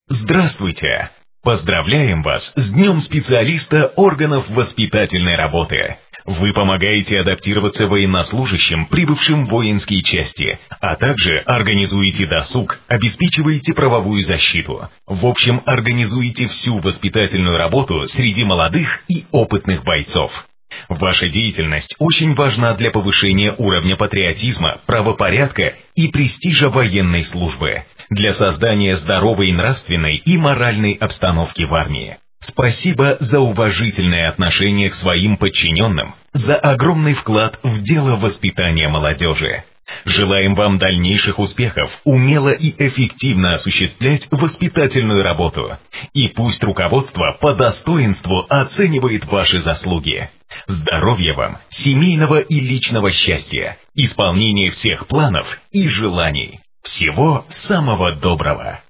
Здравствуйте! Поздравляем вас с Днем специалиста органов воспитательной работы. Вы помогаете адаптироваться военнослужащим, прибывшим в воинские части, а также организуете досуг, обеспечиваете правовую защиту. В общем, организуете всю воспитательную работу среди молодых и опытных бойцов. Ваша деятельность очень важна для повышения уровня патриотизма, правопорядка и престижа военной службы, для создания здоровой нравственной и моральной обстановки в армии. Спасибо за уважительное отношение к своим подчиненным, за огромный вклад в дело воспитания молодежи. Желаем вам дальнейших успехов, умело и эффективно осуществлять воспитательную работу. И пусть руководство по достоинству оценивает ваши заслуги. Здоровья вам, семейного и личного счастья, исполнения всех планов и желаний. Всего самого доброго.